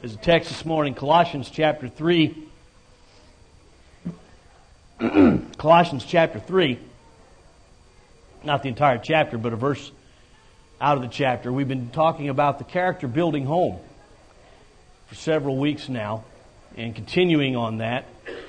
As a text this morning, Colossians chapter 3. Colossians chapter 3. Not the entire chapter, but a verse out of the chapter. We've been talking about the character building home for several weeks now, and continuing on that.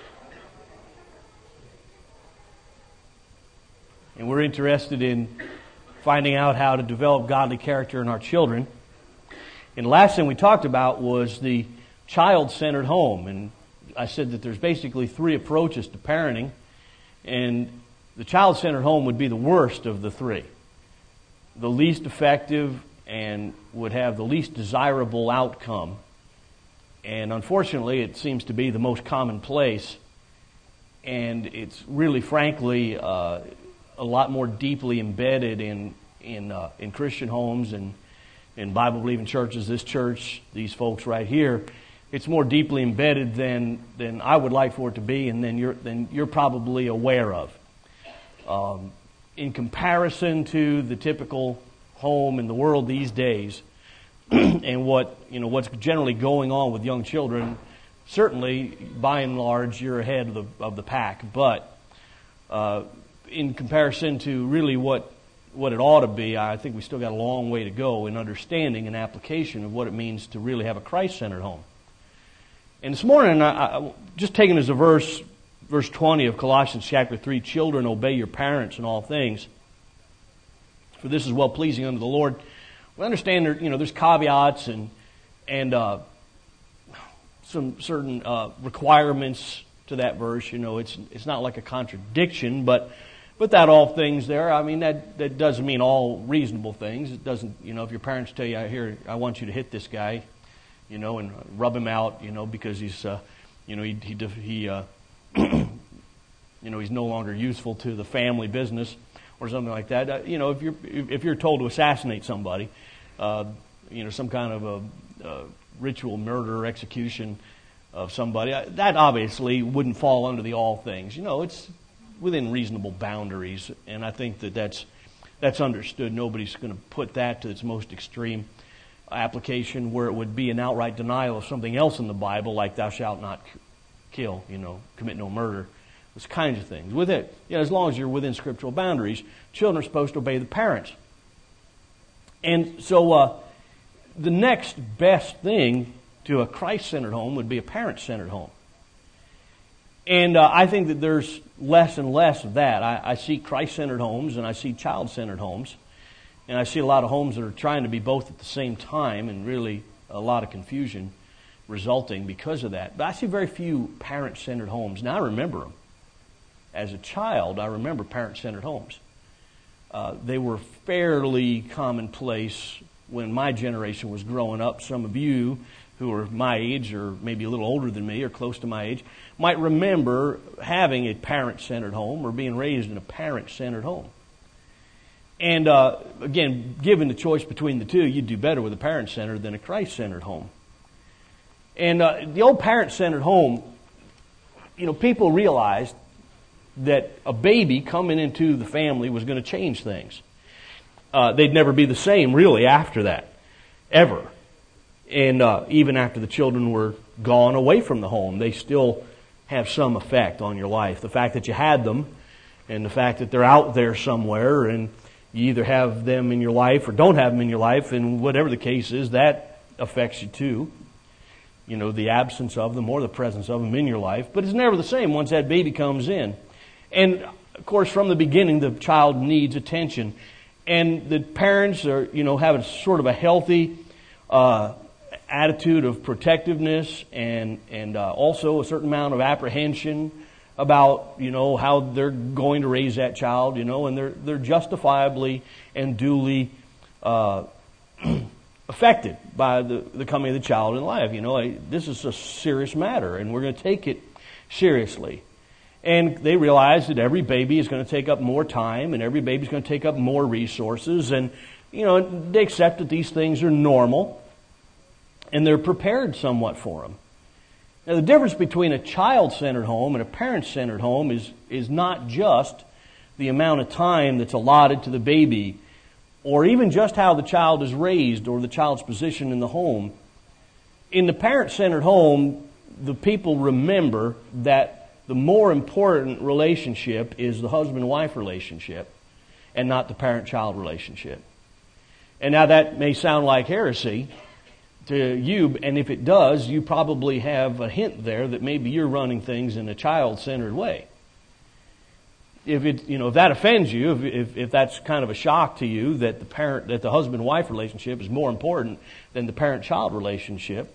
And we're interested in finding out how to develop godly character in our children. And the last thing we talked about was the child-centered home. And I said that there's basically three approaches to parenting. And the child-centered home would be the worst of the three. The least effective and would have the least desirable outcome. And unfortunately, it seems to be the most commonplace. And it's really, frankly, a lot more deeply embedded in Christian homes and in Bible-believing churches, this church, these folks right here. It's more deeply embedded than I would like for it to be, and than you're probably aware of. In comparison to the typical home in the world these days, and what's generally going on with young children, certainly by and large you're ahead of the pack. But in comparison to really what it ought to be, I think we still got a long way to go in understanding and application of what it means to really have a Christ-centered home. And this morning, I just taking as a verse 20 of Colossians chapter 3, children, obey your parents in all things, for this is well-pleasing unto the Lord. We understand there's caveats and some certain requirements to that verse. It's not like a contradiction, but that all things there, I mean, that doesn't mean all reasonable things. It doesn't, if your parents tell you, I want you to hit this guy, and rub him out, because he's, he's no longer useful to the family business or something like that. If you're told to assassinate somebody, some kind of a ritual murder or execution of somebody, that obviously wouldn't fall under the all things. It's within reasonable boundaries, and I think that's understood. Nobody's going to put that to its most extreme application where it would be an outright denial of something else in the Bible, like thou shalt not kill, commit no murder, those kinds of things. With it, as long as you're within scriptural boundaries, children are supposed to obey the parents. And so the next best thing to a Christ-centered home would be a parent-centered home. And I think that there's less and less of that. I see Christ-centered homes and I see child-centered homes. And I see a lot of homes that are trying to be both at the same time, and really a lot of confusion resulting because of that. But I see very few parent-centered homes. Now, I remember them. As a child, I remember parent-centered homes. They were fairly commonplace when my generation was growing up. Some of you who are my age or maybe a little older than me or close to my age might remember having a parent-centered home or being raised in a parent-centered home. And again, given the choice between the two, you'd do better with a parent-centered than a Christ-centered home. And the old parent-centered home, people realized that a baby coming into the family was going to change things. They'd never be the same, really, after that, ever. And even after the children were gone away from the home, they still have some effect on your life. The fact that you had them and the fact that they're out there somewhere and you either have them in your life or don't have them in your life, and whatever the case is, that affects you too. The absence of them or the presence of them in your life. But it's never the same once that baby comes in. And, of course, from the beginning, the child needs attention. And the parents are, have a sort of a healthy attitude of protectiveness and also a certain amount of apprehension about, how they're going to raise that child, and they're justifiably and duly affected by the coming of the child in life. This is a serious matter, and we're going to take it seriously. And they realize that every baby is going to take up more time, and every baby is going to take up more resources, and they accept that these things are normal, and they're prepared somewhat for them. Now, the difference between a child-centered home and a parent-centered home is not just the amount of time that's allotted to the baby, or even just how the child is raised or the child's position in the home. in the parent-centered home, the people remember that the more important relationship is the husband-wife relationship and not the parent-child relationship. And now that may sound like heresy to you, and if it does, you probably have a hint there that maybe you're running things in a child-centered way. If that offends you, if that's kind of a shock to you that the husband-wife relationship is more important than the parent-child relationship,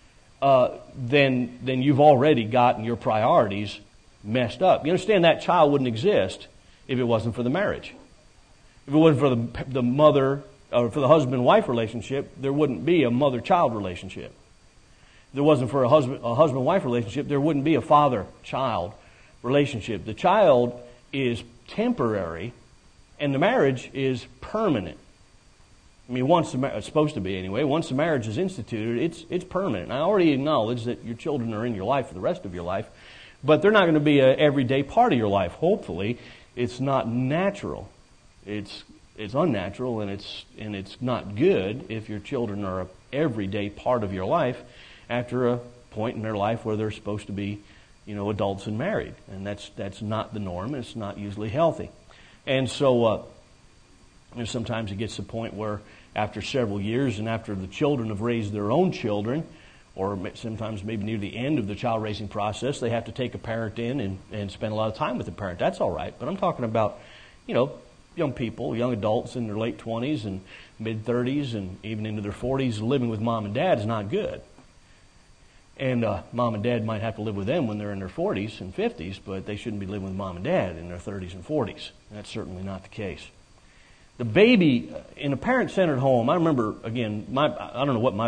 then you've already gotten your priorities messed up. You understand that child wouldn't exist if it wasn't for the marriage. If it wasn't for the mother or for the husband-wife relationship, there wouldn't be a mother-child relationship. If there wasn't for a husband-wife relationship, there wouldn't be a father-child relationship. The child is temporary, and the marriage is permanent. I mean, it's supposed to be anyway. Once the marriage is instituted, it's permanent. I already acknowledge that your children are in your life for the rest of your life, but they're not going to be an everyday part of your life. Hopefully, it's not natural. It's unnatural, and it's not good if your children are an everyday part of your life after a point in their life where they're supposed to be, adults and married, and that's not the norm. It's not usually healthy, and so sometimes it gets to the point where after several years and after the children have raised their own children, or sometimes maybe near the end of the child raising process, they have to take a parent in and spend a lot of time with the parent. That's all right, but I'm talking about, young people, young adults in their late 20s and mid-30s and even into their 40s living with mom and dad is not good. And mom and dad might have to live with them when they're in their 40s and 50s, but they shouldn't be living with mom and dad in their 30s and 40s. That's certainly not the case. The baby in a parent-centered home, I remember, again, I don't know what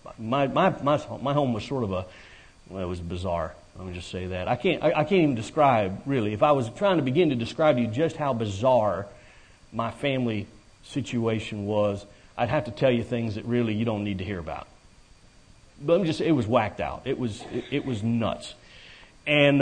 my home was sort of it was bizarre. Let me just say that. I can't even describe, really. If I was trying to begin to describe to you just how bizarre my family situation was, I'd have to tell you things that really you don't need to hear about. But it was whacked out. It was nuts. And,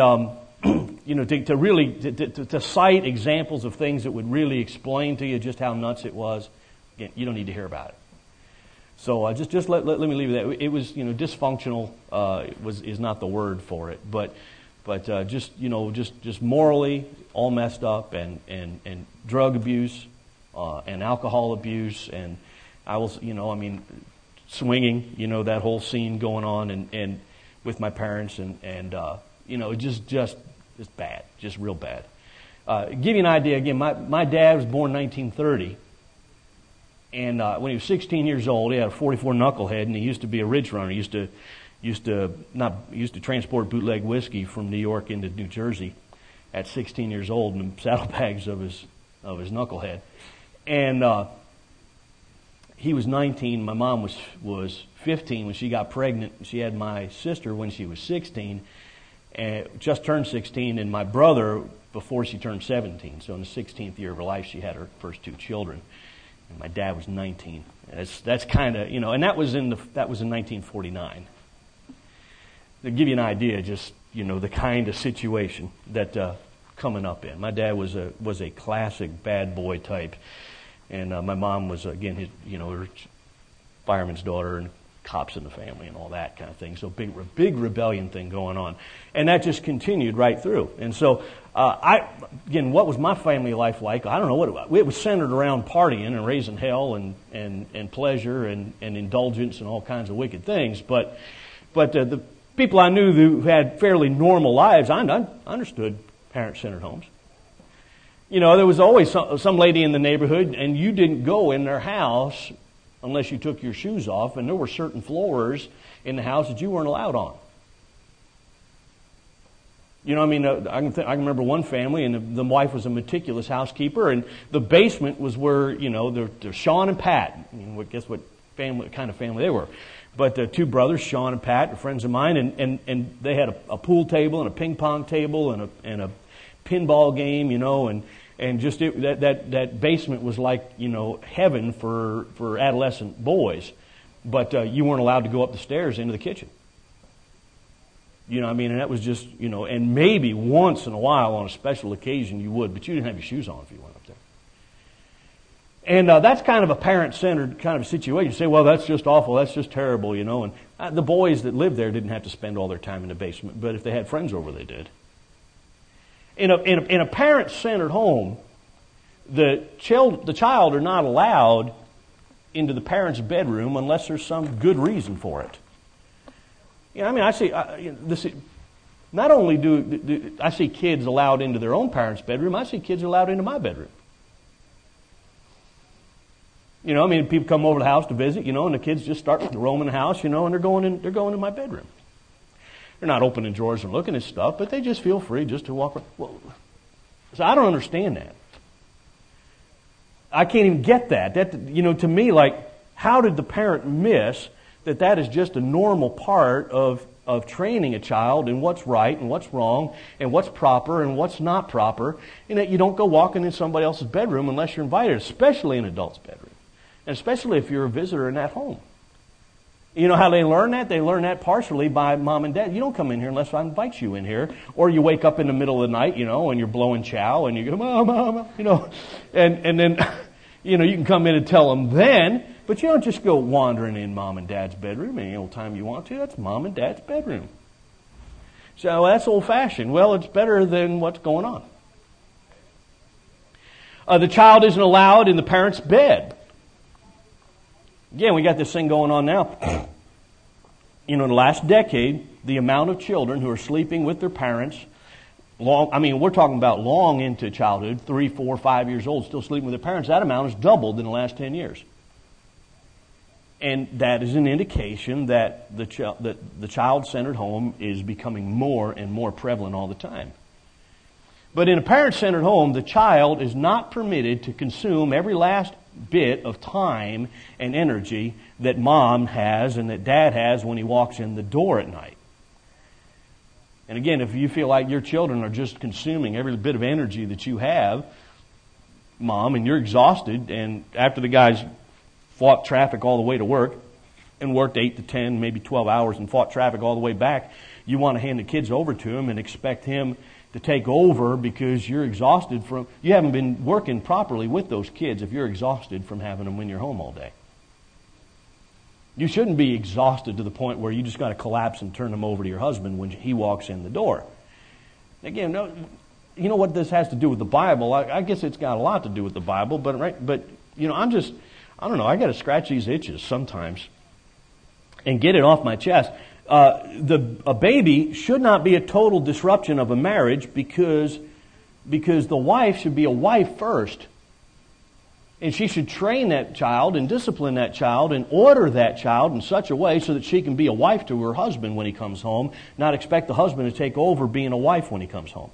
to cite examples of things that would really explain to you just how nuts it was, again, you don't need to hear about it. So just let me leave it that. It was, dysfunctional is not the word for it, but just morally all messed up and drug abuse and alcohol abuse, and swinging, that whole scene going on and with my parents and just bad, just real bad. Give you an idea, again, my dad was born in 1930, and when he was 16 years old, he had a 44 knucklehead, and he used to be a ridge runner. He used to transport bootleg whiskey from New York into New Jersey at 16 years old in saddlebags of his knucklehead. And he was 19. My mom was 15 when she got pregnant. She had my sister when she was 16, just turned 16, and my brother before she turned 17. So in the 16th year of her life, she had her first two children. And my dad was 19. That's kind of, and that was in 1949. To give you an idea, just the kind of situation that coming up in. My dad was a classic bad boy type. And my mom was, again, her fireman's daughter and cops in the family and all that kind of thing. So big rebellion thing going on. And that just continued right through. And so, what was my family life like? I don't know what it was. It was centered around partying and raising hell and pleasure and indulgence and all kinds of wicked things. But the people I knew who had fairly normal lives, I understood parent-centered homes. There was always some lady in the neighborhood, and you didn't go in their house unless you took your shoes off, and there were certain floors in the house that you weren't allowed on. I can remember one family, and the wife was a meticulous housekeeper, and the basement was where, they're Sean and Pat. Guess what kind of family they were. But the two brothers, Sean and Pat, are friends of mine, and they had a pool table and a ping pong table and a pinball game, and just that basement was like, heaven for adolescent boys. But you weren't allowed to go up the stairs into the kitchen. And that was just, and maybe once in a while on a special occasion you would, but you didn't have your shoes on if you went up there. And that's kind of a parent-centered kind of situation. You say, well, that's just awful, that's just terrible, and The boys that lived there didn't have to spend all their time in the basement, but if they had friends over, they did. In a parent-centered home, the child are not allowed into the parent's bedroom unless there's some good reason for it. I see not only do I see kids allowed into their own parents' bedroom, I see kids allowed into my bedroom. People come over to the house to visit, and the kids just start roaming the house, and they're going in my bedroom. They're not opening drawers and looking at stuff, but they just feel free just to walk around. Well, so I don't understand that. I can't even get that. To me, how did the parent miss that is just a normal part of training a child in what's right and what's wrong and what's proper and what's not proper, and that you don't go walking in somebody else's bedroom unless you're invited, especially an adult's bedroom, and especially if you're a visitor in that home. You know how they learn that? They learn that partially by mom and dad. You don't come in here unless I invite you in here. Or you wake up in the middle of the night, and you're blowing chow, and you go, Mom, and then, you can come in and tell them then, but you don't just go wandering in mom and dad's bedroom any old time you want to. That's mom and dad's bedroom. So that's old-fashioned. Well, it's better than what's going on. The child isn't allowed in the parent's bed. Again, we got this thing going on now. The last decade, the amount of children who are sleeping with their parents, we're talking about long into childhood, 3, 4, 5 years old, still sleeping with their parents, that amount has doubled in the last 10 years. And that is an indication that the child-centered home is becoming more and more prevalent all the time. But in a parent-centered home, the child is not permitted to consume every last bit of time and energy that mom has and that dad has when he walks in the door at night. And again, if you feel like your children are just consuming every bit of energy that you have, Mom, and you're exhausted, and after the guys fought traffic all the way to work and worked 8 to 10, maybe 12 hours and fought traffic all the way back, you want to hand the kids over to him and expect him to take over because you're exhausted from, you haven't been working properly with those kids if you're exhausted from having them in your home all day. You shouldn't be exhausted to the point where you just got to collapse and turn them over to your husband when he walks in the door. Again, no, you know what this has to do with the Bible? I guess it's got a lot to do with the Bible, but I don't know, I got to scratch these itches sometimes and get it off my chest. A baby should not be a total disruption of a marriage because the wife should be a wife first. And she should train that child and discipline that child and order that child in such a way so that she can be a wife to her husband when he comes home, not expect the husband to take over being a wife when he comes home.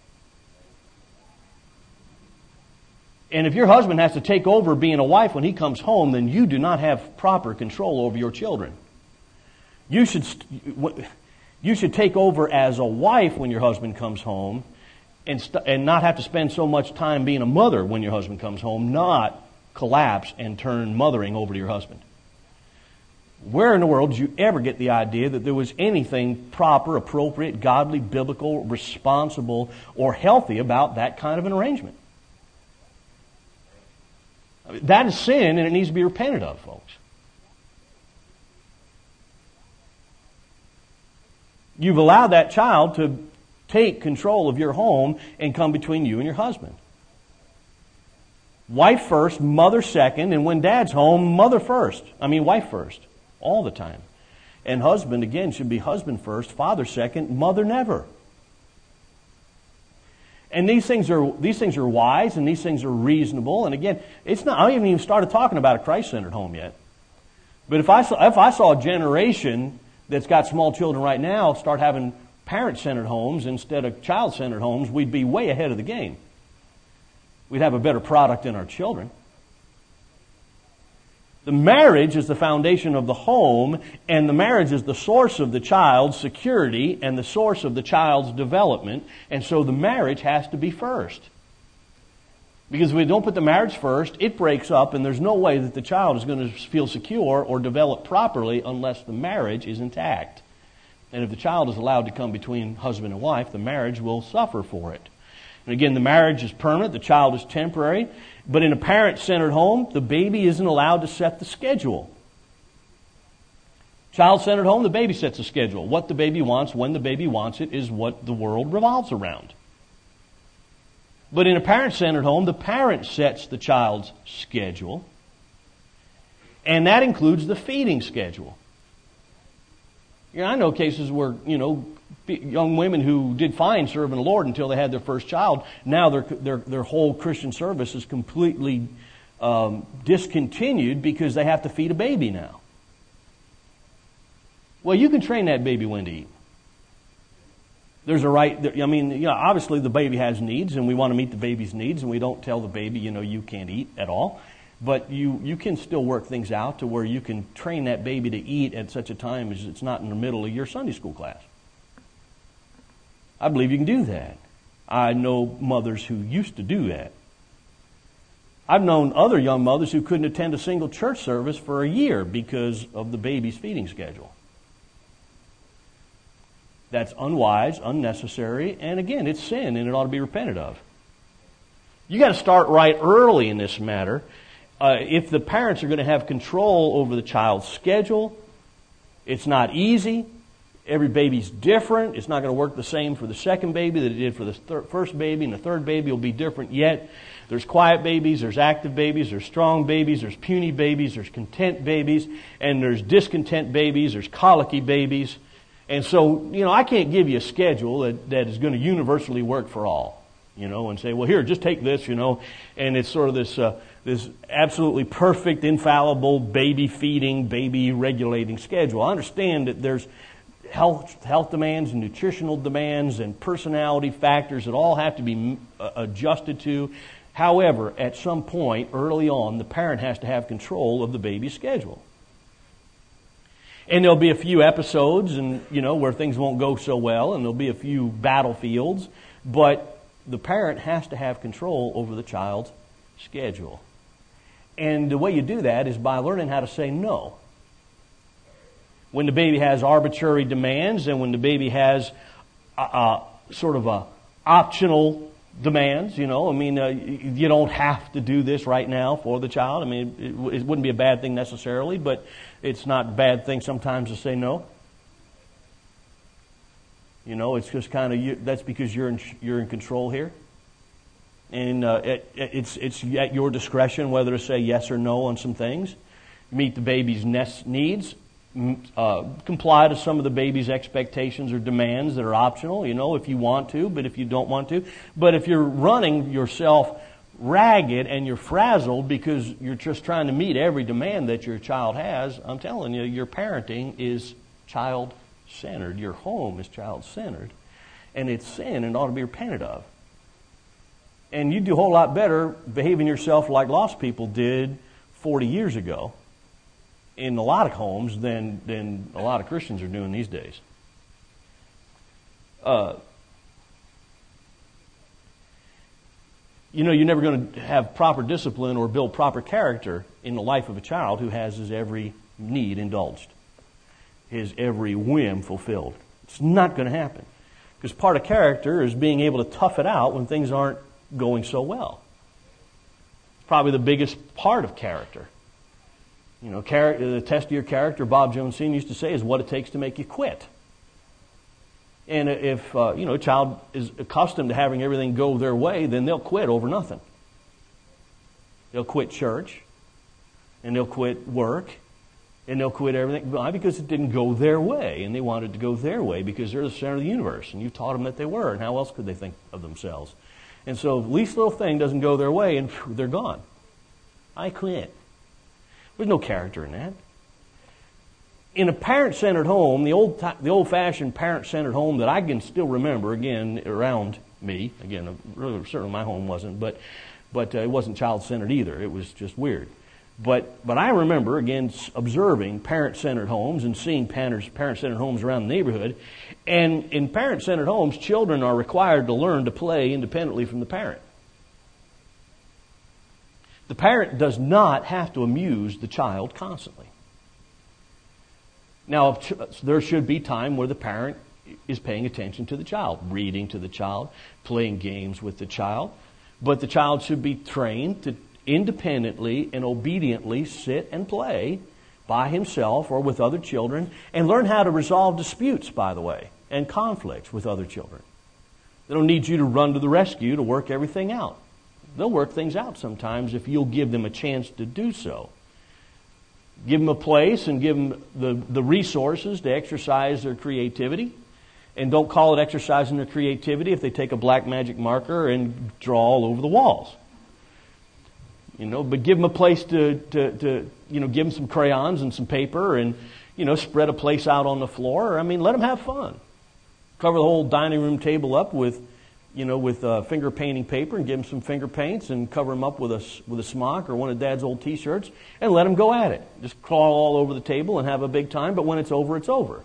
And if your husband has to take over being a wife when he comes home, then you do not have proper control over your children. You should take over as a wife when your husband comes home and not have to spend so much time being a mother when your husband comes home, not collapse and turn mothering over to your husband. Where in the world did you ever get the idea that there was anything proper, appropriate, godly, biblical, responsible, or healthy about that kind of an arrangement? That is sin and it needs to be repented of, folks. You've allowed that child to take control of your home and come between you and your husband. Wife first, mother second, and when dad's home, wife first, all the time. And husband, again, should be husband first, father second, mother never. And these things are wise and these things are reasonable. And again, I haven't even started talking about a Christ-centered home yet. But if I saw a generation that's got small children right now start having parent-centered homes instead of child-centered homes, we'd be way ahead of the game. We'd have a better product in our children. The marriage is the foundation of the home, and the marriage is the source of the child's security and the source of the child's development, and so the marriage has to be first. Because if we don't put the marriage first, it breaks up, and there's no way that the child is going to feel secure or develop properly unless the marriage is intact. And if the child is allowed to come between husband and wife, the marriage will suffer for it. And again, the marriage is permanent, the child is temporary. But in a parent-centered home, the baby isn't allowed to set the schedule. Child-centered home, the baby sets the schedule. What the baby wants, when the baby wants it, is what the world revolves around. But in a parent-centered home, the parent sets the child's schedule, and that includes the feeding schedule. I know cases where, young women who did fine serving the Lord until they had their first child, now their whole Christian service is completely discontinued because they have to feed a baby now. Well, you can train that baby when to eat. There's a right, obviously the baby has needs, and we want to meet the baby's needs, and we don't tell the baby, you can't eat at all. But you can still work things out to where you can train that baby to eat at such a time as it's not in the middle of your Sunday school class. I believe you can do that. I know mothers who used to do that. I've known other young mothers who couldn't attend a single church service for a year because of the baby's feeding schedule. That's unwise, unnecessary, and again, it's sin, and it ought to be repented of. You got to start right early in this matter. If the parents are going to have control over the child's schedule, it's not easy. Every baby's different. It's not going to work the same for the second baby that it did for the first baby, and the third baby will be different yet. There's quiet babies, there's active babies, there's strong babies, there's puny babies, there's content babies, and there's discontent babies, there's colicky babies. And so, I can't give you a schedule that is going to universally work for all, and say, well, here, just take this, and it's sort of this absolutely perfect, infallible baby feeding, baby regulating schedule. I understand that there's health demands and nutritional demands and personality factors that all have to be adjusted to. However, at some point early on, the parent has to have control of the baby's schedule. And there'll be a few episodes and, where things won't go so well, and there'll be a few battlefields, but the parent has to have control over the child's schedule. And the way you do that is by learning how to say no. When the baby has arbitrary demands and when the baby has sort of a optional demands, you don't have to do this right now for the child. It wouldn't be a bad thing necessarily, but it's not a bad thing sometimes to say no. It's just kind of that's because you're in control here, and it's at your discretion whether to say yes or no on some things. Meet the baby's needs, comply to some of the baby's expectations or demands that are optional. If you want to, but if you don't want to. But if you're running yourself ragged and you're frazzled because you're just trying to meet every demand that your child has, I'm telling you, your parenting is child-centered. Your home is child-centered. And it's sin and ought to be repented of. And you do a whole lot better behaving yourself like lost people did 40 years ago in a lot of homes than a lot of Christians are doing these days. You're never going to have proper discipline or build proper character in the life of a child who has his every need indulged, his every whim fulfilled. It's not going to happen. Because part of character is being able to tough it out when things aren't going so well. It's probably the biggest part of character. The test of your character, Bob Jones Sr. used to say, is what it takes to make you quit. And if, a child is accustomed to having everything go their way, then they'll quit over nothing. They'll quit church, and they'll quit work, and they'll quit everything. Why? Because it didn't go their way, and they wanted to go their way because they're the center of the universe, and you taught them that they were, and how else could they think of themselves? And so the least little thing doesn't go their way, and they're gone. I quit. There's no character in that. In a parent-centered home, the old-fashioned parent-centered home that I can still remember, again, around me, again, certainly my home wasn't, but it wasn't child-centered either. It was just weird. But I remember, again, observing parent-centered homes and seeing parent-centered homes around the neighborhood. And in parent-centered homes, children are required to learn to play independently from the parent. The parent does not have to amuse the child constantly. Now, there should be time where the parent is paying attention to the child, reading to the child, playing games with the child. But the child should be trained to independently and obediently sit and play by himself or with other children, and learn how to resolve disputes, by the way, and conflicts with other children. They don't need you to run to the rescue to work everything out. They'll work things out sometimes if you'll give them a chance to do so. Give them a place and give them the resources to exercise their creativity. And don't call it exercising their creativity if they take a black magic marker and draw all over the walls. But give them a place to give them some crayons and some paper and, spread a place out on the floor. Let them have fun. Cover the whole dining room table up with finger painting paper and give them some finger paints and cover them up with a smock or one of Dad's old T-shirts and let them go at it. Just crawl all over the table and have a big time, but when it's over, it's over.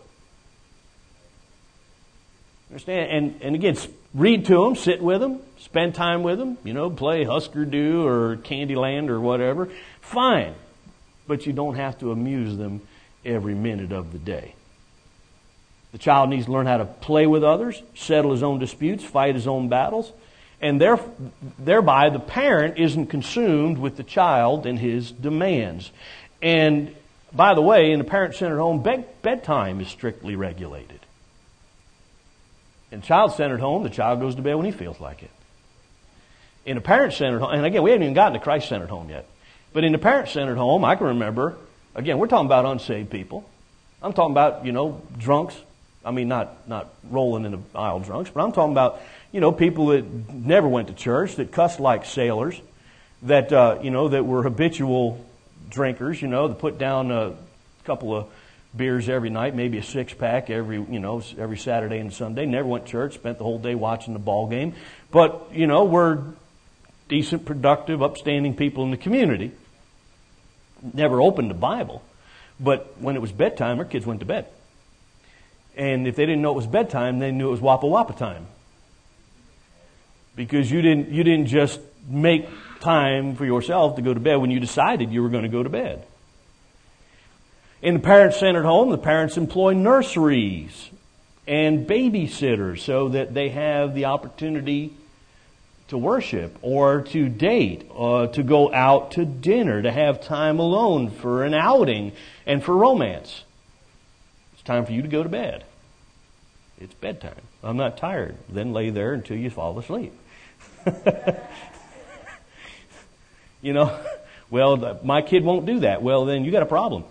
Understand? And again, read to them, sit with them, spend time with them, play Husker Du or Candyland or whatever. Fine. But you don't have to amuse them every minute of the day. The child needs to learn how to play with others, settle his own disputes, fight his own battles, and thereby the parent isn't consumed with the child and his demands. And by the way, in a parent-centered home, bedtime is strictly regulated. In a child-centered home, the child goes to bed when he feels like it. In a parent-centered home, and again, we haven't even gotten to Christ-centered home yet, but in a parent-centered home, I can remember, again, we're talking about unsaved people. I'm talking about, drunks. Not rolling in the aisle drunks, but I'm talking about, people that never went to church, that cussed like sailors, that, that were habitual drinkers, that put down a couple of beers every night, maybe a six-pack every Saturday and Sunday, never went to church, spent the whole day watching the ball game, but, were decent, productive, upstanding people in the community. Never opened the Bible, but when it was bedtime, our kids went to bed. And if they didn't know it was bedtime, they knew it was Wappa Wappa time. Because you didn't just make time for yourself to go to bed when you decided you were going to go to bed. In the parent-centered home, the parents employ nurseries and babysitters so that they have the opportunity to worship or to date or to go out to dinner, to have time alone for an outing and for romance. Time for you to go to bed. It's bedtime. I'm not tired. Then lay there until you fall asleep. Well, my kid won't do that. Well, then you got a problem.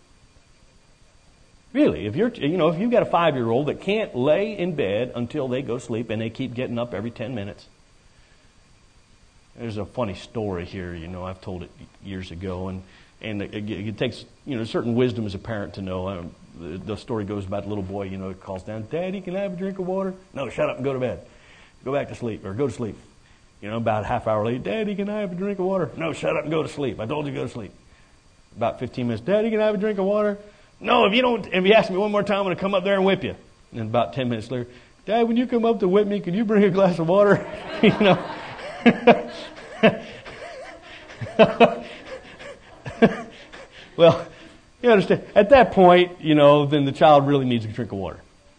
Really, if you've got a 5-year-old that can't lay in bed until they go to sleep and they keep getting up every 10 minutes. There's a funny story here, I've told it years ago, and it takes, certain wisdom as a parent to know. The story goes about the little boy, calls down, Daddy, can I have a drink of water? No, shut up and go to bed. Go back to sleep, or go to sleep. About a half hour later, Daddy, can I have a drink of water? No, shut up and go to sleep. I told you to go to sleep. About 15 minutes, Daddy, can I have a drink of water? No, if you ask me one more time, I'm going to come up there and whip you. And about 10 minutes later, Dad, when you come up to whip me, can you bring a glass of water? Well, you understand, at that point, then the child really needs a drink of water.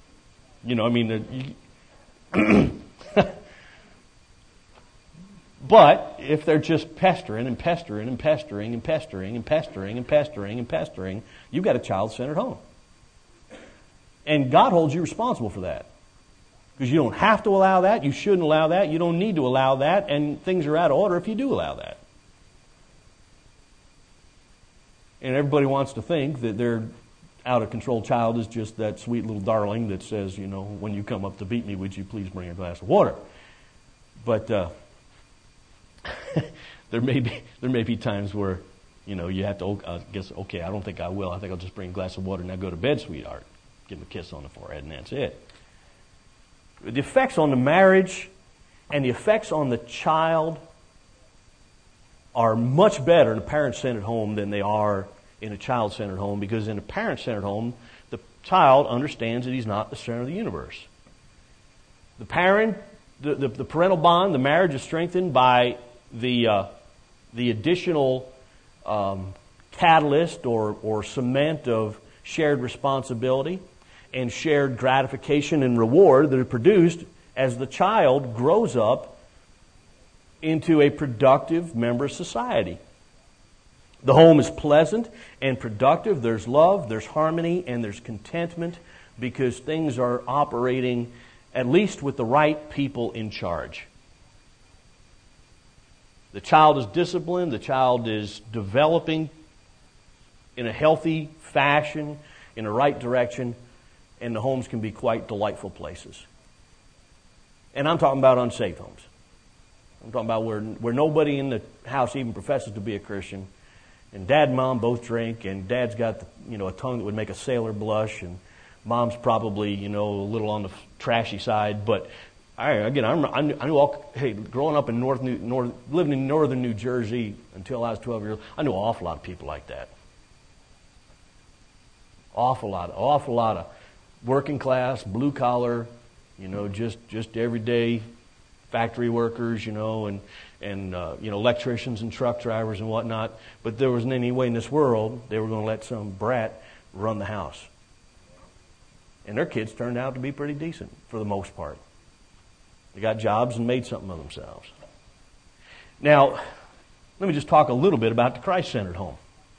But if they're just pestering and pestering and pestering and pestering and pestering and pestering and pestering, you've got a child-centered home. And God holds you responsible for that. Because you don't have to allow that, you shouldn't allow that, you don't need to allow that, and things are out of order if you do allow that. And everybody wants to think that their out-of-control child is just that sweet little darling that says, when you come up to beat me, would you please bring a glass of water? But there may be times where, you have to, I don't think I will. I think I'll just bring a glass of water and now go to bed, sweetheart. Give him a kiss on the forehead and that's it. The effects on the marriage and the effects on the child are much better in a parent-centered home than they are in a child-centered home, because in a parent-centered home, the child understands that he's not the center of the universe. The parental bond, the marriage is strengthened by the additional catalyst or cement of shared responsibility and shared gratification and reward that are produced as the child grows up into a productive member of society. The home is pleasant and productive. There's love, there's harmony, and there's contentment because things are operating at least with the right people in charge. The child is disciplined, the child is developing in a healthy fashion, in the right direction, and the homes can be quite delightful places. And I'm talking about unsafe homes. I'm talking about where nobody in the house even professes to be a Christian, and Dad and Mom both drink, and Dad's got a tongue that would make a sailor blush, and Mom's probably a little on the trashy side. But I knew growing up in living in northern New Jersey until I was 12 years old, I knew an awful lot of people like that. Awful lot of working class, blue collar, just everyday factory workers, and electricians and truck drivers and whatnot. But there wasn't any way in this world they were going to let some brat run the house. And their kids turned out to be pretty decent for the most part. They got jobs and made something of themselves. Now, let me just talk a little bit about the Christ-centered home.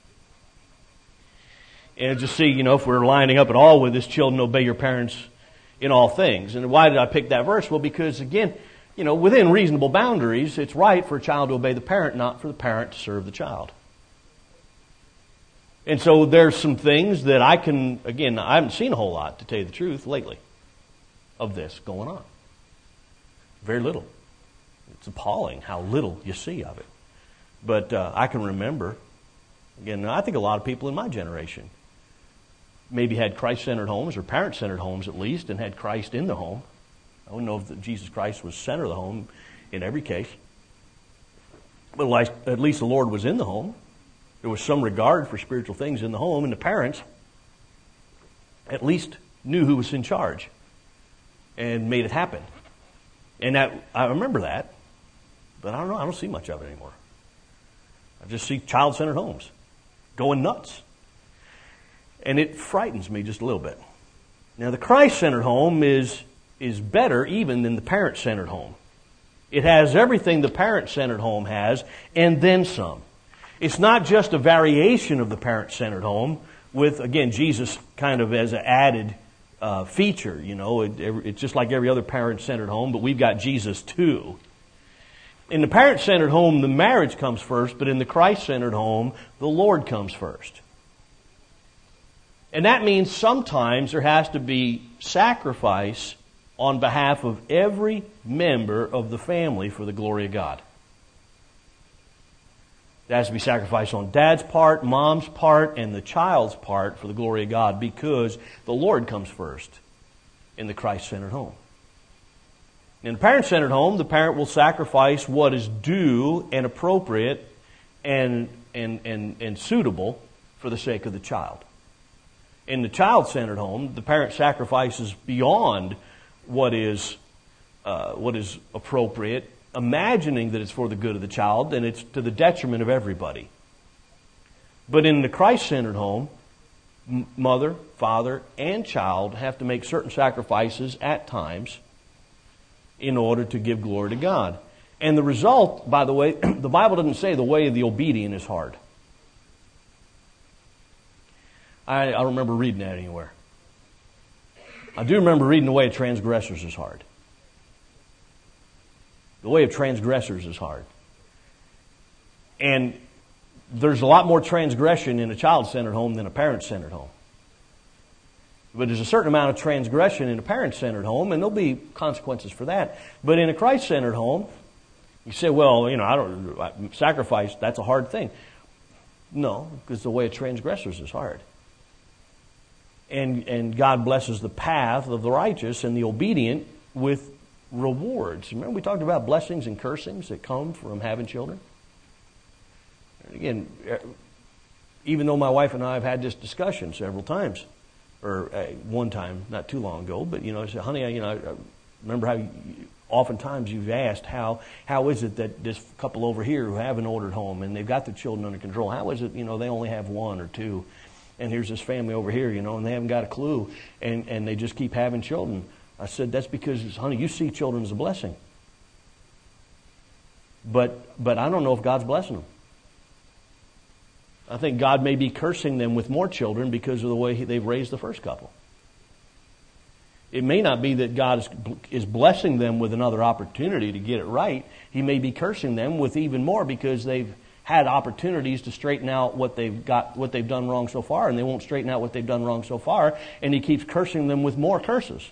And just see, if we're lining up at all with this, children, obey your parents in all things. And why did I pick that verse? Well, because again, within reasonable boundaries, it's right for a child to obey the parent, not for the parent to serve the child. And so there's some things that I haven't seen a whole lot, to tell you the truth, lately, of this going on. Very little. It's appalling how little you see of it. But I can remember, again, I think a lot of people in my generation maybe had Christ-centered homes, or parent-centered homes at least, and had Christ in the home. I don't know if Jesus Christ was center of the home in every case. But at least the Lord was in the home. There was some regard for spiritual things in the home, and the parents at least knew who was in charge and made it happen. And I remember that, but I don't know, I don't see much of it anymore. I just see child-centered homes going nuts. And it frightens me just a little bit. Now, the Christ-centered home is better even than the parent-centered home. It has everything the parent-centered home has, and then some. It's not just a variation of the parent-centered home with, again, Jesus kind of as an added feature. It's just like every other parent-centered home, but we've got Jesus too. In the parent-centered home, the marriage comes first, but in the Christ-centered home, the Lord comes first. And that means sometimes there has to be sacrifice on behalf of every member of the family for the glory of God. There has to be sacrifice on Dad's part, Mom's part, and the child's part for the glory of God, because the Lord comes first in the Christ-centered home. In the parent-centered home, the parent will sacrifice what is due and appropriate and suitable for the sake of the child. In the child-centered home, the parent sacrifices beyond what is appropriate, imagining that it's for the good of the child, and it's to the detriment of everybody. But in the Christ-centered home, mother, father, and child have to make certain sacrifices at times in order to give glory to God. And the result, by the way, the Bible doesn't say the way of the obedient is hard. I don't remember reading that anywhere. I do remember reading the way of transgressors is hard. The way of transgressors is hard. And there's a lot more transgression in a child-centered home than a parent-centered home. But there's a certain amount of transgression in a parent-centered home, and there'll be consequences for that. But in a Christ-centered home, you say, well, sacrifice, that's a hard thing. No, because the way of transgressors is hard. And God blesses the path of the righteous and the obedient with rewards. Remember we talked about blessings and cursings that come from having children? And again, even though my wife and I have had this discussion several times, or one time not too long ago, but I said, honey, I remember how oftentimes you've asked how is it that this couple over here who have an ordered home and they've got their children under control, how is it they only have one or two? And here's this family over here, and they haven't got a clue, and they just keep having children. I said, that's because, honey, you see children as a blessing. But I don't know if God's blessing them. I think God may be cursing them with more children because of the way they've raised the first couple. It may not be that God is blessing them with another opportunity to get it right. He may be cursing them with even more because they've had opportunities to straighten out what they've done wrong so far, and they won't straighten out what they've done wrong so far, and He keeps cursing them with more curses.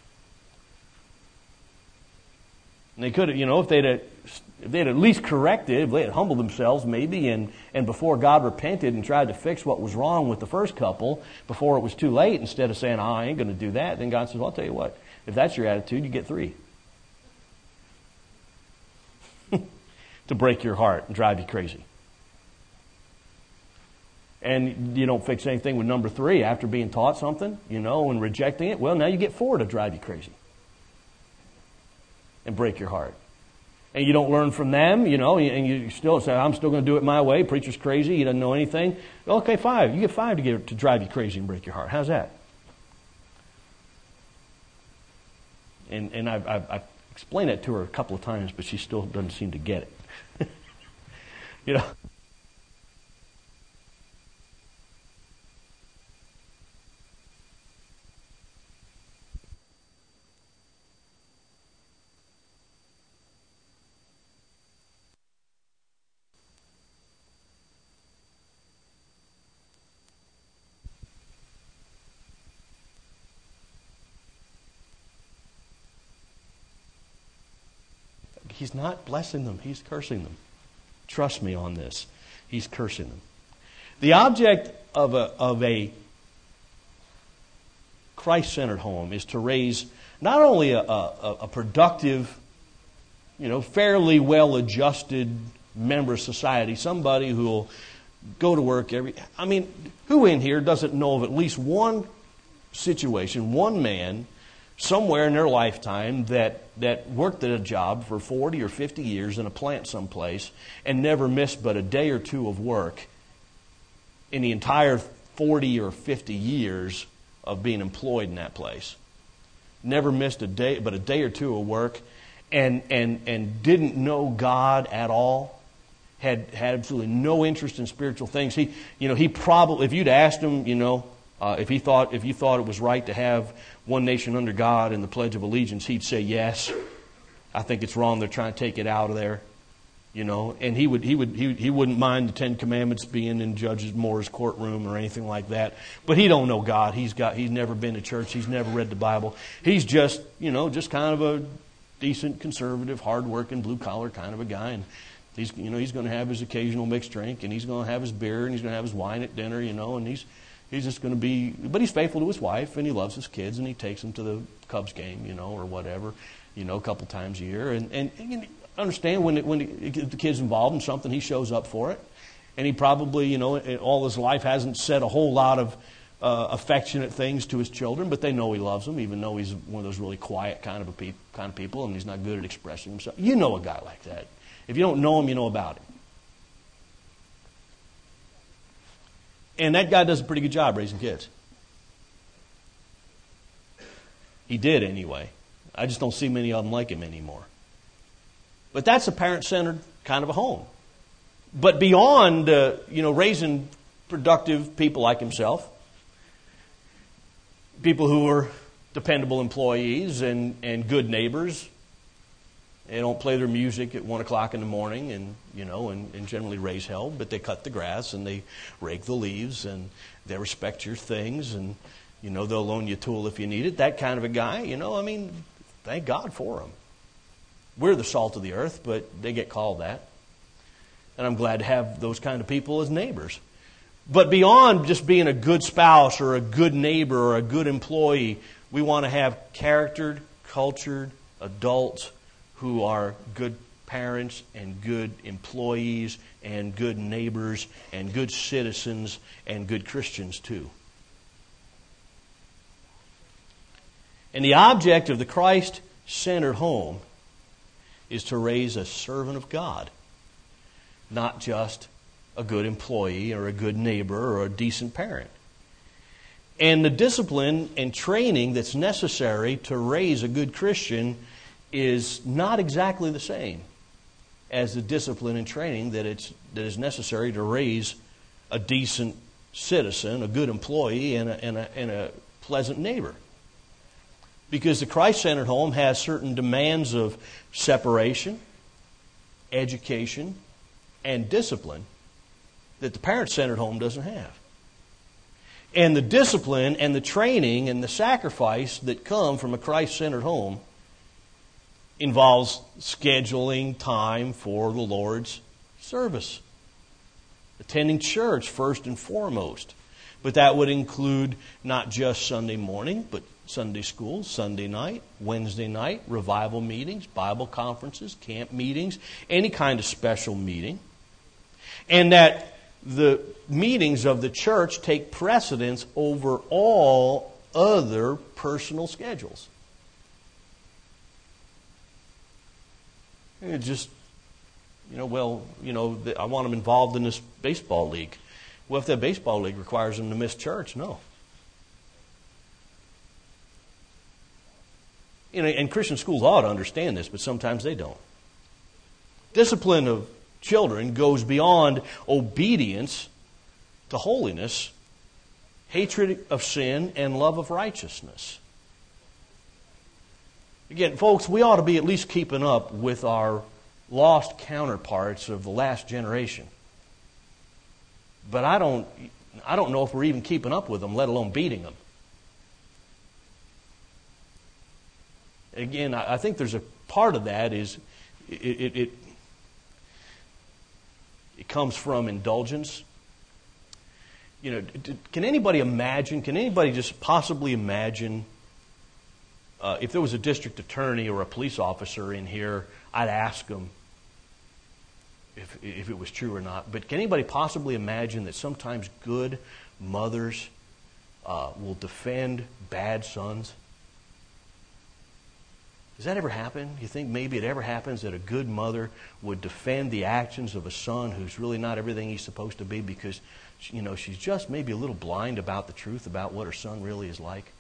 And they could have, if they'd at least corrected, if they had humbled themselves maybe, and before God repented and tried to fix what was wrong with the first couple before it was too late, instead of saying, I ain't going to do that, then God says, well, I'll tell you what, if that's your attitude, you get 3. To break your heart and drive you crazy. And you don't fix anything with number 3 after being taught something, and rejecting it. Well, now you get 4 to drive you crazy and break your heart. And you don't learn from them, and you still say, I'm still going to do it my way. Preacher's crazy. He doesn't know anything. Okay, 5. You get 5 to drive you crazy and break your heart. How's that? And I've explained that to her a couple of times, but she still doesn't seem to get it. He's not blessing them. He's cursing them. Trust me on this. He's cursing them. The object of a Christ-centered home is to raise not only a productive, fairly well-adjusted member of society, somebody who will go to work who in here doesn't know of at least one situation, one man, somewhere in their lifetime that worked at a job for 40 or 50 years in a plant someplace and never missed but a day or two of work in the entire 40 or 50 years of being employed in that place. Never missed a day but a day or two of work and didn't know God at all. Had absolutely no interest in spiritual things. He probably, if you'd asked him, if you thought it was right to have one nation under God and the Pledge of Allegiance, he'd say yes. I think it's wrong. They're trying to take it out of there, And he wouldn't mind the 10 Commandments being in Judge Moore's courtroom or anything like that. But he don't know God. He's never been to church. He's never read the Bible. He's just just kind of a decent, conservative, hard-working, blue-collar kind of a guy. And he's going to have his occasional mixed drink, and he's going to have his beer, and he's going to have his wine at dinner, and He's just going to be, but he's faithful to his wife, and he loves his kids, and he takes them to the Cubs game, or whatever, a couple times a year. And you understand when the kid's involved in something, he shows up for it. And he probably, all his life hasn't said a whole lot of affectionate things to his children, but they know he loves them, even though he's one of those really quiet kind of people, and he's not good at expressing himself. You know a guy like that. If you don't know him, you know about him. And that guy does a pretty good job raising kids. He did anyway. I just don't see many of them like him anymore. But that's a parent-centered kind of a home. But beyond, raising productive people like himself, people who are dependable employees and good neighbors. They don't play their music at 1 o'clock in the morning and generally raise hell, but they cut the grass and they rake the leaves and they respect your things and, they'll loan you a tool if you need it. That kind of a guy, thank God for them. We're the salt of the earth, but they get called that. And I'm glad to have those kind of people as neighbors. But beyond just being a good spouse or a good neighbor or a good employee, we want to have charactered, cultured adults who are good parents and good employees and good neighbors and good citizens and good Christians too. And the object of the Christ-centered home is to raise a servant of God, not just a good employee or a good neighbor or a decent parent. And the discipline and training that's necessary to raise a good Christian is not exactly the same as the discipline and training that is necessary to raise a decent citizen, a good employee, and a pleasant neighbor. Because the Christ-centered home has certain demands of separation, education, and discipline that the parent-centered home doesn't have. And the discipline and the training and the sacrifice that come from a Christ-centered home involves scheduling time for the Lord's service. Attending church first and foremost. But that would include not just Sunday morning, but Sunday school, Sunday night, Wednesday night, revival meetings, Bible conferences, camp meetings, any kind of special meeting. And that the meetings of the church take precedence over all other personal schedules. It just, I want them involved in this baseball league. Well, if that baseball league requires them to miss church, no. And Christian schools ought to understand this, but sometimes they don't. Discipline of children goes beyond obedience to holiness, hatred of sin, and love of righteousness. Again, folks, we ought to be at least keeping up with our lost counterparts of the last generation. But I don't know if we're even keeping up with them, let alone beating them. Again, I think there's a part of that is it comes from indulgence. Can anybody imagine? Can anybody just possibly imagine if there was a district attorney or a police officer in here? I'd ask them if it was true or not. But can anybody possibly imagine that sometimes good mothers will defend bad sons? Does that ever happen? You think maybe it ever happens that a good mother would defend the actions of a son who's really not everything he's supposed to be because, she's just maybe a little blind about the truth about what her son really is like?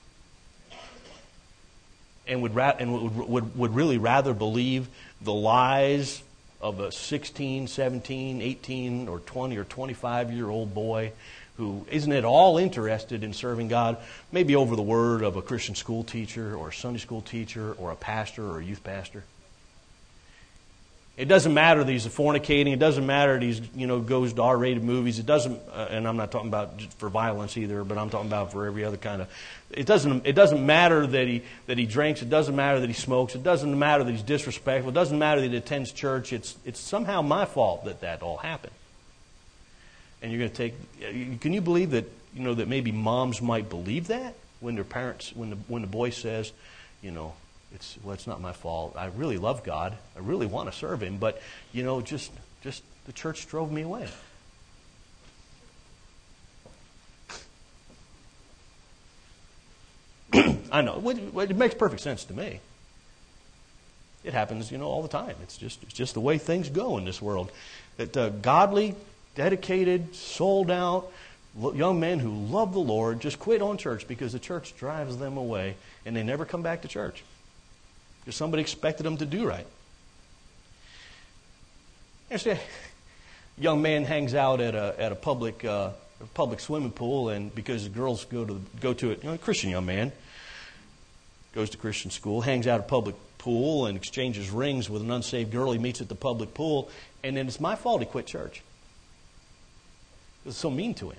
And would really rather believe the lies of a 16, 17, 18, or 20 or 25-year-old boy who isn't at all interested in serving God, maybe over the word of a Christian school teacher or a Sunday school teacher or a pastor or a youth pastor. It doesn't matter that he's fornicating. It doesn't matter that he's goes to R-rated movies. It doesn't, and I'm not talking about just for violence either, but I'm talking about for every other kind of. It doesn't matter that he drinks. It doesn't matter that he smokes. It doesn't matter that he's disrespectful. It doesn't matter that he attends church. It's somehow my fault that all happened. And you're going to take. Can you believe that that maybe moms might believe that when their parents when the boy says, it's not my fault. I really love God. I really want to serve Him, but just the church drove me away. I know it makes perfect sense to me. It happens, all the time. It's just the way things go in this world. That godly, dedicated, sold out young men who love the Lord just quit on church because the church drives them away, and they never come back to church. Because somebody expected them to do right. A young man hangs out at a public swimming pool, and because the girls go to it, a Christian young man goes to Christian school, hangs out at a public pool, and exchanges rings with an unsaved girl he meets at the public pool, and then it's my fault he quit church. It was so mean to him.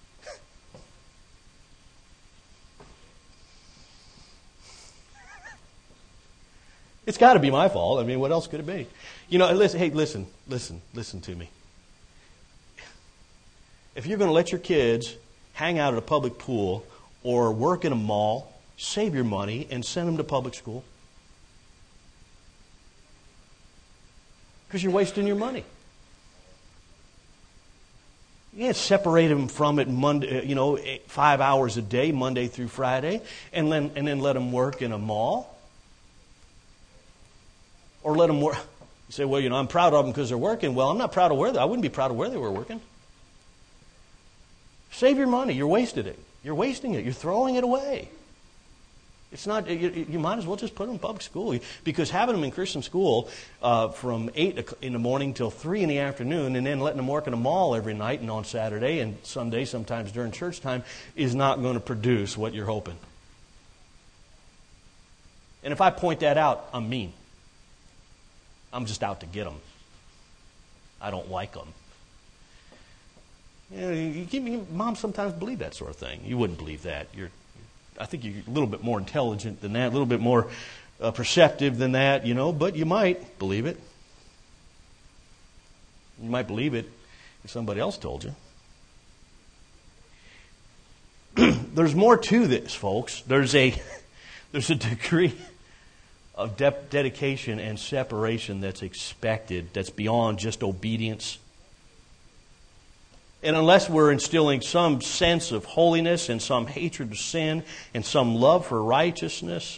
It's got to be my fault. I mean, what else could it be? Listen to me. If you're going to let your kids hang out at a public pool or work in a mall, save your money and send them to public school. Because you're wasting your money. You can't separate them from it Monday, 5 hours a day, Monday through Friday, and then let them work in a mall. Or let them work. You say, well, I'm proud of them because they're working. Well, I'm not proud of I wouldn't be proud of where they were working. Save your money. You're wasting it. You're wasting it. You're throwing it away. It's not. You might as well just put them in public school, because having them in Christian school from 8 in the morning till 3 in the afternoon, and then letting them work in a mall every night and on Saturday and Sunday, sometimes during church time, is not going to produce what you're hoping. And if I point that out, I'm mean. I'm just out to get them. I don't like them. Moms sometimes believe that sort of thing. You wouldn't believe that. I think you're a little bit more intelligent than that, a little bit more perceptive than that, but you might believe it. You might believe it if somebody else told you. There's more to this, folks. There's a degree of dedication and separation that's expected, that's beyond just obedience. And unless we're instilling some sense of holiness and some hatred of sin and some love for righteousness,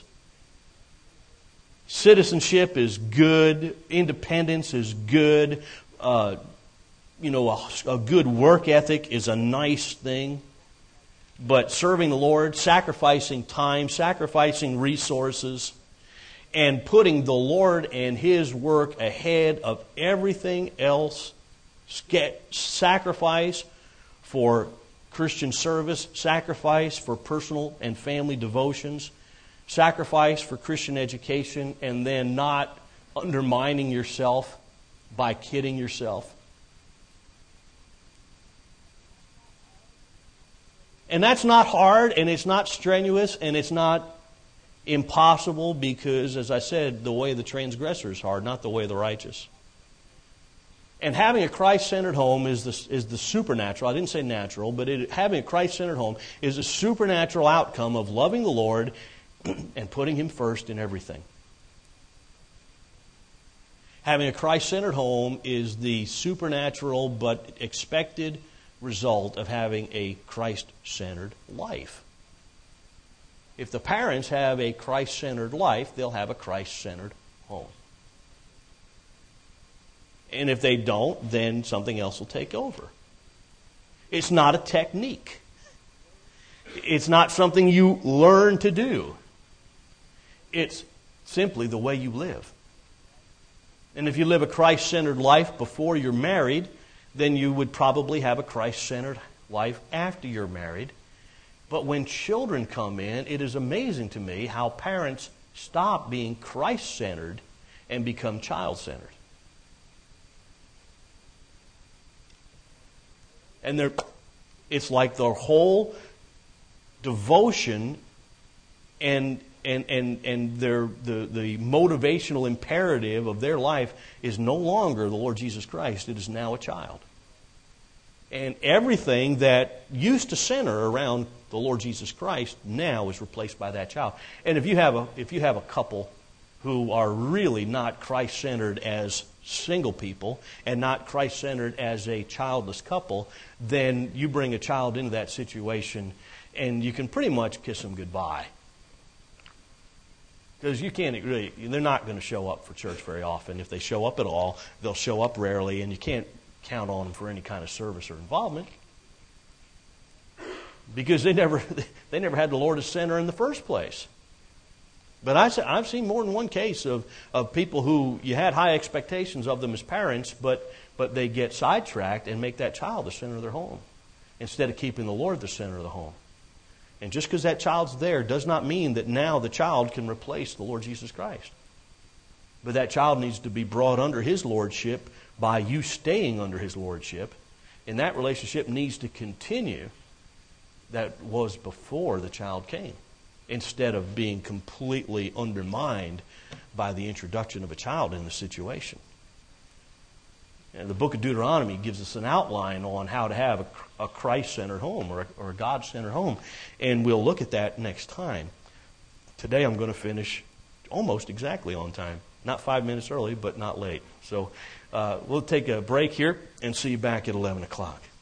citizenship is good, independence is good, a good work ethic is a nice thing. But serving the Lord, sacrificing time, sacrificing resources, and putting the Lord and His work ahead of everything else, sacrifice for Christian service, sacrifice for personal and family devotions, sacrifice for Christian education, and then not undermining yourself by kidding yourself. And that's not hard, and it's not strenuous, and it's not impossible, because, as I said, the way of the transgressor is hard, not the way of the righteous. And having a Christ-centered home is the supernatural. I didn't say natural, but having a Christ-centered home is a supernatural outcome of loving the Lord and putting Him first in everything. Having a Christ-centered home is the supernatural but expected result of having a Christ-centered life. If the parents have a Christ-centered life, they'll have a Christ-centered home. And if they don't, then something else will take over. It's not a technique. It's not something you learn to do. It's simply the way you live. And if you live a Christ-centered life before you're married, then you would probably have a Christ-centered life after you're married. But when children come in, it is amazing to me how parents stop being Christ-centered and become child-centered. And it's like their whole devotion and the motivational imperative of their life is no longer the Lord Jesus Christ. It is now a child. And everything that used to center around the Lord Jesus Christ now is replaced by that child. And if you have a couple who are really not Christ-centered as single people and not Christ-centered as a childless couple, then you bring a child into that situation and you can pretty much kiss them goodbye. Because they're not going to show up for church very often. If they show up at all, they'll show up rarely, and you can't count on them for any kind of service or involvement. Because they never had the Lord as center in the first place. But I've seen more than one case of people who you had high expectations of them as parents, but they get sidetracked and make that child the center of their home instead of keeping the Lord the center of the home. And just because that child's there does not mean that now the child can replace the Lord Jesus Christ. But that child needs to be brought under His lordship by you staying under His lordship. And that relationship needs to continue that was before the child came, instead of being completely undermined by the introduction of a child in the situation. And the book of Deuteronomy gives us an outline on how to have a Christ-centered home or a God-centered home. And we'll look at that next time. Today I'm going to finish almost exactly on time. Not 5 minutes early, but not late. So we'll take a break here and see you back at 11 o'clock.